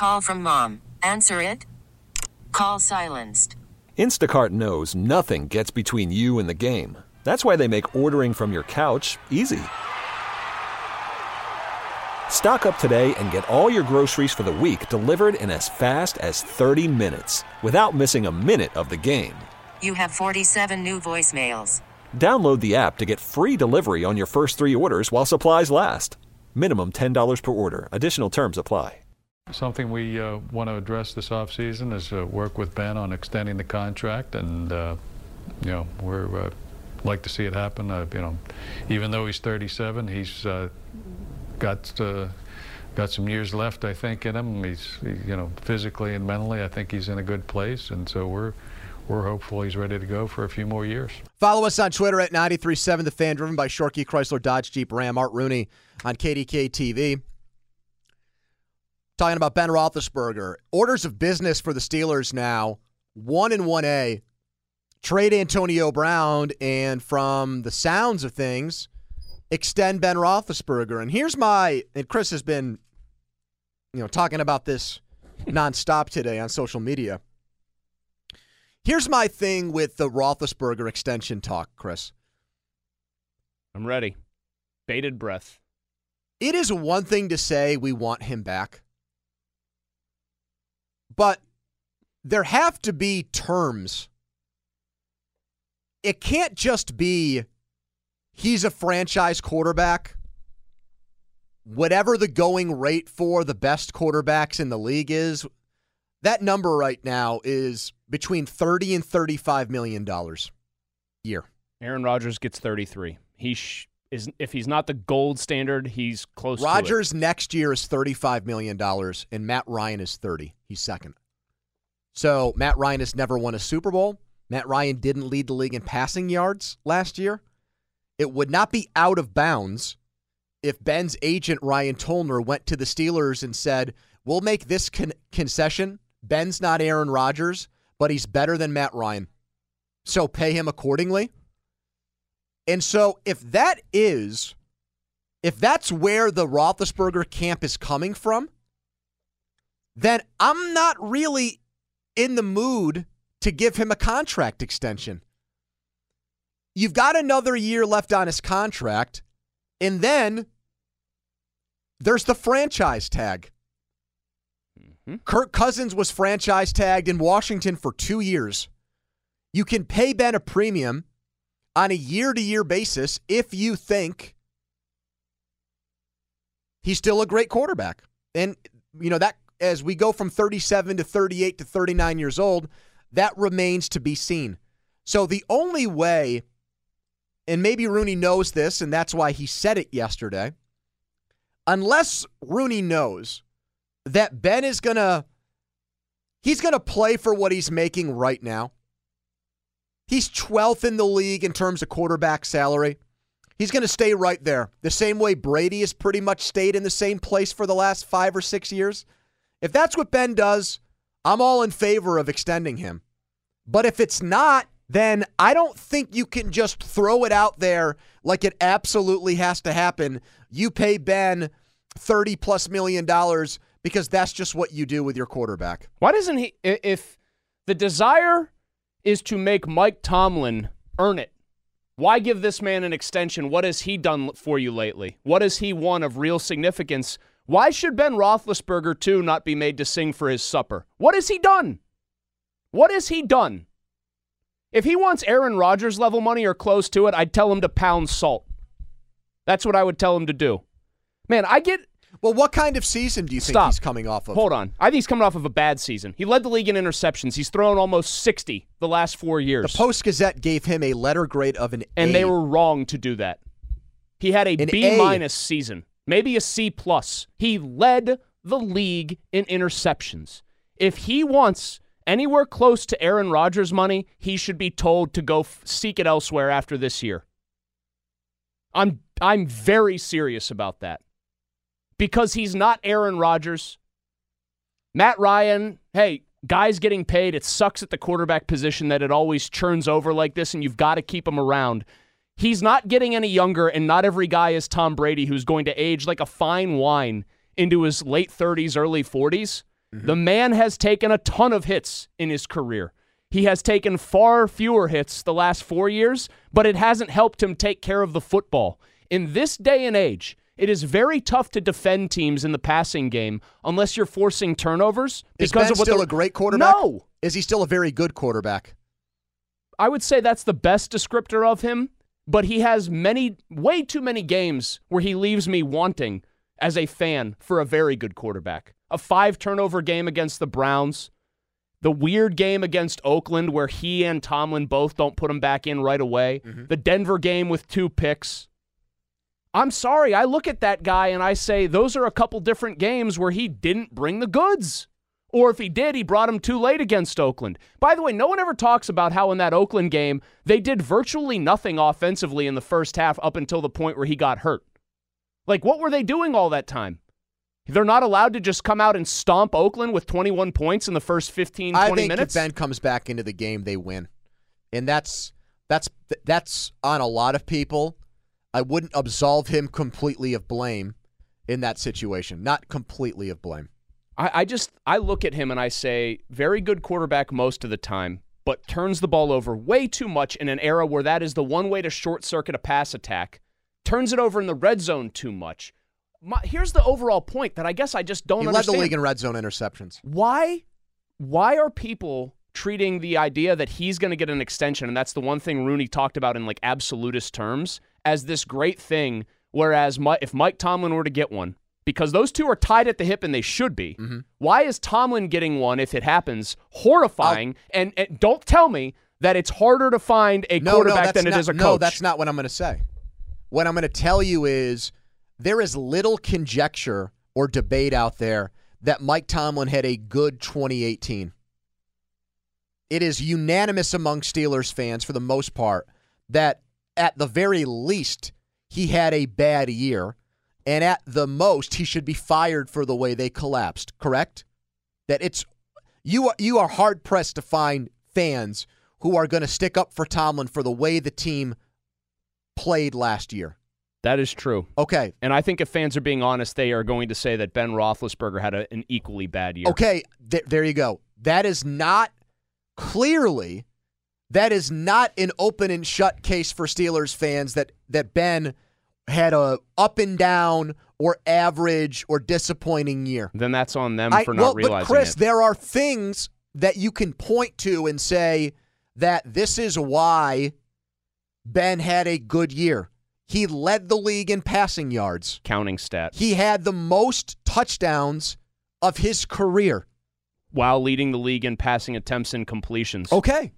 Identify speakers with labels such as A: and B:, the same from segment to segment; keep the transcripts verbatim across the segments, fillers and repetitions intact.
A: Call from mom. Answer it. Call silenced.
B: Instacart knows nothing gets between you and the game. That's why they make ordering from your couch easy. Stock up today and get all your groceries for the week delivered in as fast as thirty minutes without missing a minute of the game.
A: You have forty-seven new voicemails.
B: Download the app to get free delivery on your first three orders while supplies last. Minimum ten dollars per order. Additional terms apply.
C: Something we uh, want to address this offseason is uh, work with Ben on extending the contract, and uh, you know we're uh, like to see it happen. Uh, you know, even though he's thirty-seven, he's uh, got uh, got some years left, I think, in him. He's he, you know physically and mentally, I think he's in a good place, and so we're we're hopeful he's ready to go for a few more years.
D: Follow us on Twitter at nine three seven The Fan, driven by Shorkey Chrysler Dodge Jeep Ram. Art Rooney on K D K T V. Talking about Ben Roethlisberger. Orders of business for the Steelers now, one and one A. Trade Antonio Brown, and from the sounds of things, extend Ben Roethlisberger. And here's my, and Chris has been, you know, talking about this nonstop today on social media. Here's my thing with the Roethlisberger extension talk, Chris.
E: I'm ready. Bated breath.
D: It is one thing to say we want him back, but there have to be terms. It can't just be he's a franchise quarterback. Whatever the going rate for the best quarterbacks in the league is, that number right now is between thirty and thirty-five million dollars a year.
E: Aaron Rodgers gets thirty-three. He sh- is if he's not the gold standard, he's close
D: Rodgers
E: to it.
D: Rodgers next year is thirty-five million dollars, and Matt Ryan is thirty. He's second. So Matt Ryan has never won a Super Bowl. Matt Ryan didn't lead the league in passing yards last year. It would not be out of bounds if Ben's agent, Ryan Tolner, went to the Steelers and said, we'll make this con- concession. Ben's not Aaron Rodgers, but he's better than Matt Ryan. So pay him accordingly. And so if that is, if that's where the Roethlisberger camp is coming from, then I'm not really in the mood to give him a contract extension. You've got another year left on his contract, and then there's the franchise tag. Mm-hmm. Kirk Cousins was franchise tagged in Washington for two years. You can pay Ben a premium on a year-to-year basis if you think he's still a great quarterback. And, you know, that as we go from thirty-seven to thirty-eight to thirty-nine years old, that remains to be seen. So the only way, and maybe Rooney knows this, and that's why he said it yesterday, unless Rooney knows that Ben is going to, he's going to play for what he's making right now. He's twelfth in the league in terms of quarterback salary. He's going to stay right there, the same way Brady has pretty much stayed in the same place for the last five or six years. If that's what Ben does, I'm all in favor of extending him. But if it's not, then I don't think you can just throw it out there like it absolutely has to happen. You pay Ben thirty plus million dollars because that's just what you do with your quarterback.
E: Why doesn't he, if the desire is to make Mike Tomlin earn it, why give this man an extension? What has he done for you lately? What has he won of real significance? Why should Ben Roethlisberger, too, not be made to sing for his supper? What has he done? What has he done? If he wants Aaron Rodgers level money or close to it, I'd tell him to pound salt. That's what I would tell him to do. Man, I get...
D: Well, what kind of season do you think
E: Stop.
D: he's coming off of?
E: Hold on. I think he's coming off of a bad season. He led the league in interceptions. He's thrown almost sixty the last four years.
D: The Post-Gazette gave him a letter grade of an
E: and
D: A.
E: And they were wrong to do that. He had a
D: an
E: B-minus season. Maybe a C plus. He led the league in interceptions. If he wants anywhere close to Aaron Rodgers' money, he should be told to go f- seek it elsewhere after this year. I'm I'm very serious about that. Because he's not Aaron Rodgers. Matt Ryan, hey, guys getting paid. It sucks at the quarterback position that it always churns over like this, and you've got to keep him around. He's not getting any younger, and not every guy is Tom Brady, who's going to age like a fine wine into his late thirties, early forties. Mm-hmm. The man has taken a ton of hits in his career. He has taken far fewer hits the last four years, but it hasn't helped him take care of the football. In this day and age, it is very tough to defend teams in the passing game unless you're forcing turnovers.
D: Is
E: because
D: Ben
E: of what
D: still a great quarterback?
E: No.
D: Is he still a very good quarterback?
E: I would say that's the best descriptor of him, but he has many, way too many games where he leaves me wanting as a fan for a very good quarterback. A five-turnover game against the Browns, the weird game against Oakland where he and Tomlin both don't put him back in right away, mm-hmm. the Denver game with two picks. I'm sorry, I look at that guy and I say those are a couple different games where he didn't bring the goods. Or if he did, he brought him too late against Oakland. By the way, no one ever talks about how in that Oakland game, they did virtually nothing offensively in the first half up until the point where he got hurt. Like, what were they doing all that time? They're not allowed to just come out and stomp Oakland with twenty-one points in the first fifteen, twenty
D: I think
E: minutes?
D: if Ben comes back into the game, they win. And that's that's that's on a lot of people. I wouldn't absolve him completely of blame in that situation. Not completely of blame.
E: I, I just, I look at him and I say, very good quarterback most of the time, but turns the ball over way too much in an era where that is the one way to short-circuit a pass attack. Turns it over in the red zone too much. My, here's the overall point that I guess I just don't
D: he
E: understand.
D: He led the league in red zone interceptions.
E: Why, why are people treating the idea that he's going to get an extension, and that's the one thing Rooney talked about in like absolutist terms, as this great thing, whereas Mike, if Mike Tomlin were to get one, because those two are tied at the hip and they should be, mm-hmm. why is Tomlin getting one if it happens horrifying? And, and don't tell me that it's harder to find a
D: no,
E: quarterback
D: no,
E: than
D: not,
E: it is a coach.
D: No, that's not what I'm going to say. What I'm going to tell you is there is little conjecture or debate out there that Mike Tomlin had a good twenty eighteen. It is unanimous among Steelers fans for the most part that at the very least he had a bad year, and at the most he should be fired for the way they collapsed, correct? That it's you are, you are hard-pressed to find fans who are going to stick up for Tomlin for the way the team played last year.
E: That is true.
D: Okay.
E: And I think if fans are being honest, they are going to say that Ben Roethlisberger had a, an equally bad year.
D: Okay, th- there you go. That is not, clearly, that is not an open and shut case for Steelers fans that, that Ben had a up and down or average or disappointing year.
E: Then that's on them
D: I,
E: for not
D: well,
E: realizing
D: but Chris,
E: it.
D: there are things that you can point to and say that this is why Ben had a good year. He led the league in passing yards.
E: Counting stat.
D: He had the most touchdowns of his career.
E: While leading the league in passing attempts and completions.
D: Okay.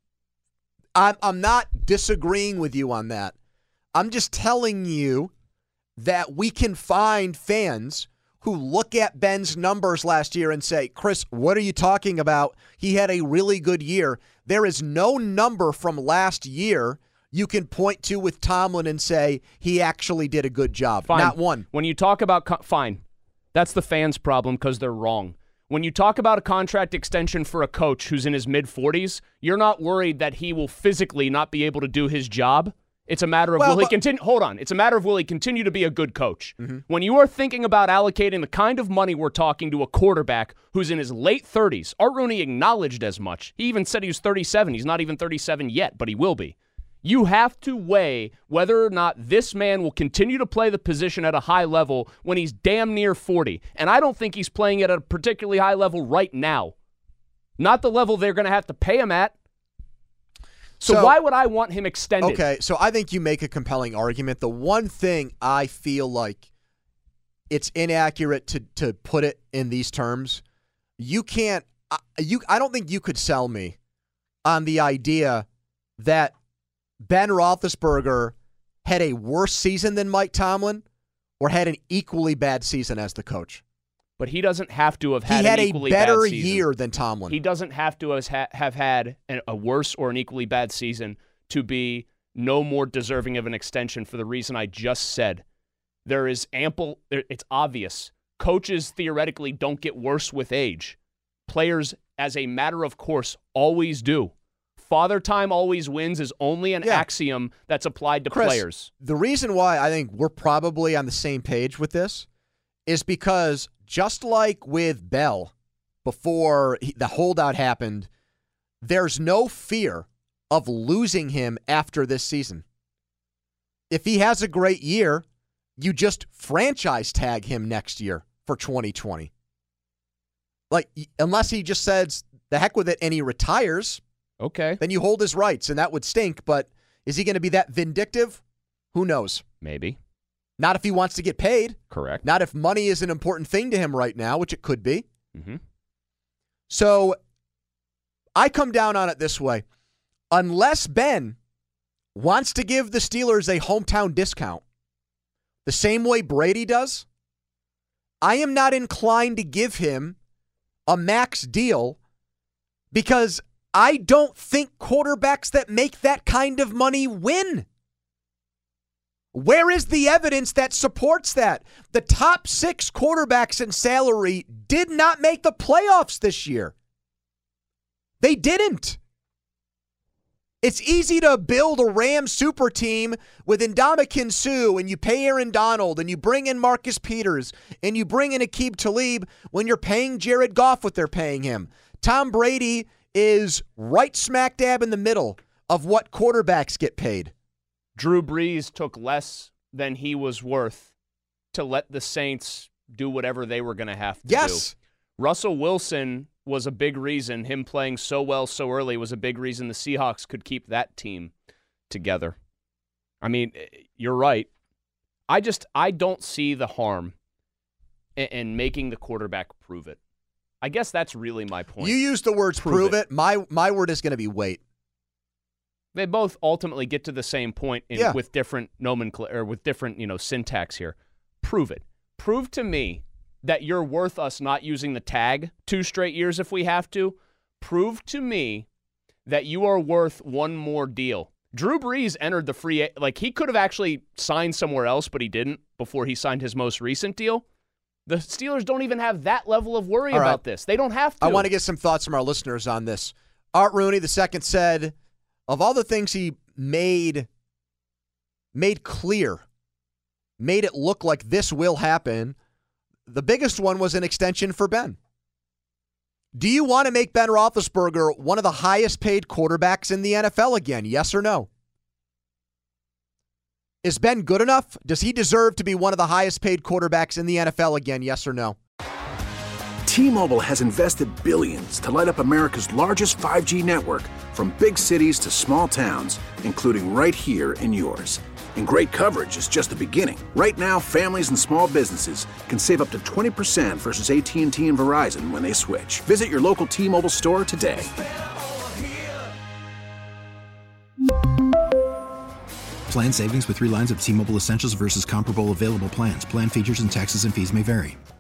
D: I'm, I'm not disagreeing with you on that. I'm just telling you that we can find fans who look at Ben's numbers last year and say, Chris, what are you talking about? He had a really good year. There is no number from last year you can point to with Tomlin and say he actually did a good job.
E: Fine.
D: Not one.
E: When you talk about, co- fine, that's the fans' problem because they're wrong. When you talk about a contract extension for a coach who's in his mid-forties, you're not worried that he will physically not be able to do his job. It's a matter of
D: well,
E: will he
D: but,
E: continue. Hold on. It's a matter of will he continue to be a good coach.
D: Mm-hmm.
E: When you are thinking about allocating the kind of money we're talking to a quarterback who's in his late thirties, Art Rooney acknowledged as much. He even said he was thirty-seven. He's not even thirty-seven yet, but he will be. You have to weigh whether or not this man will continue to play the position at a high level when he's damn near forty. And I don't think he's playing at a particularly high level right now. Not the level they're going to have to pay him at. So, so why would I want him extended?
D: Okay, so I think you make a compelling argument. The one thing I feel like it's inaccurate to to put it in these terms, you can't I, you I don't think you could sell me on the idea that Ben Roethlisberger had a worse season than Mike Tomlin or had an equally bad season as the coach.
E: But he doesn't have to have had,
D: he had
E: an
D: a
E: equally
D: better
E: bad season.
D: year than Tomlin.
E: He doesn't have to have had a worse or an equally bad season to be no more deserving of an extension for the reason I just said. There is ample, it's obvious. Coaches theoretically don't get worse with age. Players, as a matter of course, always do. Father time always wins is only an yeah. axiom that's applied to
D: Chris,
E: players.
D: The reason why I think we're probably on the same page with this is because just like with Bell before he, the holdout happened, there's no fear of losing him after this season. If he has a great year, you just franchise tag him next year for twenty twenty. Like, unless he just says, the heck with it, and he retires,
E: okay,
D: then you hold his rights, and that would stink. But is he going to be that vindictive? Who knows?
E: Maybe.
D: Not if he wants to get paid.
E: Correct.
D: Not if money is an important thing to him right now, which it could be.
E: Mm-hmm.
D: So I come down on it this way. Unless Ben wants to give the Steelers a hometown discount, the same way Brady does, I am not inclined to give him a max deal because I don't think quarterbacks that make that kind of money win. Where is the evidence that supports that? The top six quarterbacks in salary did not make the playoffs this year. They didn't. It's easy to build a Rams super team with Ndamukong Suh, and you pay Aaron Donald, and you bring in Marcus Peters, and you bring in Aqib Talib when you're paying Jared Goff what they're paying him. Tom Brady is right smack dab in the middle of what quarterbacks get paid.
E: Drew Brees took less than he was worth to let the Saints do whatever they were going to have to
D: yes.
E: do. Russell Wilson was a big reason. Him playing so well so early was a big reason the Seahawks could keep that team together. I mean, you're right. I just, I don't see the harm in, in making the quarterback prove it. I guess that's really my point.
D: You use the words prove, prove it. it. My my word is going to be wait.
E: They both ultimately get to the same point in,
D: yeah.
E: with different nomenclature, or with different, you know, syntax here. Prove it. Prove to me that you're worth us not using the tag two straight years if we have to. Prove to me that you are worth one more deal. Drew Brees entered the free, like he could have actually signed somewhere else, but he didn't before he signed his most recent deal. The Steelers don't even have that level of worry
D: All right.
E: about this. They don't have to.
D: I want to get some thoughts from our listeners on this. Art Rooney the second said, of all the things he made made clear, made it look like this will happen, the biggest one was an extension for Ben. Do you want to make Ben Roethlisberger one of the highest paid quarterbacks in the N F L again? Yes or no? Is Ben good enough? Does he deserve to be one of the highest paid quarterbacks in the N F L again? Yes or no?
F: T-Mobile has invested billions to light up America's largest five G network, from big cities to small towns, including right here in yours. And great coverage is just the beginning. Right now, families and small businesses can save up to twenty percent versus A T and T and Verizon when they switch. Visit your local T-Mobile store today.
G: Plan savings with three lines of T-Mobile Essentials versus comparable available plans. Plan features and taxes and fees may vary.